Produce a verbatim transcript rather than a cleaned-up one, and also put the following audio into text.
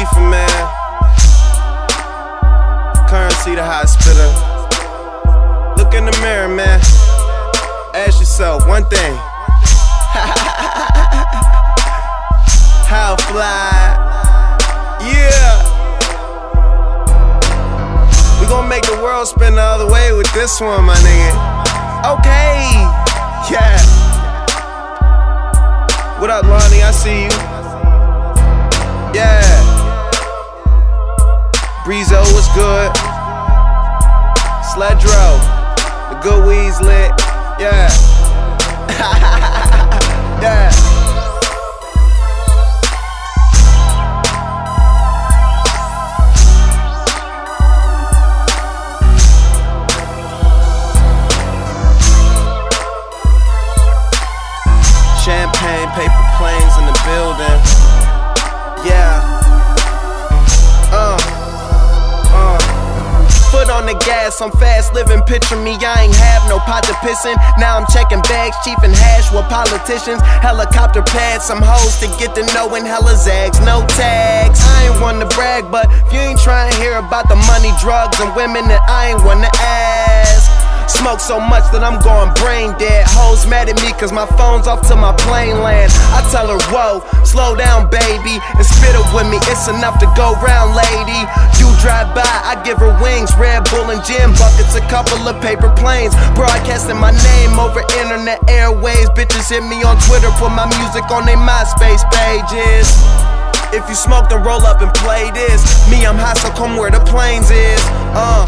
Khalifa, man. Currency, the hot spitter. Look in the mirror, man. Ask yourself one thing. How fly? Yeah. We gon' make the world spin the other way with this one, my nigga. Okay. Yeah. What up, Lonnie? I see you. Yeah. Breezo was good. Sledro. The good weed's lit. Yeah. Yeah. Champagne, paper planes in the building. Yeah. Uh. Uh. Foot on the gas, I'm fast living. Picture me, I ain't have no pot to pissin'. Now I'm checking bags, chief and hash with politicians. Helicopter pads, some hoes to get to knowin' hella zags, no tags. I ain't one to brag, but if you ain't trying to hear about the money, drugs, and women, then I ain't one to ask. Smoke so much that I'm going brain dead. Hoes mad at me cause my phone's off to my plane land. I tell her, whoa, slow down baby, and spit it with me, it's enough to go round lady. You drive by, I give her wings, Red Bull and gin buckets, a couple of paper planes. Broadcasting my name over internet airways. Bitches hit me on Twitter, put my music on they MySpace pages. If you smoke then roll up and play this. Me, I'm high, so come where the planes is. Uh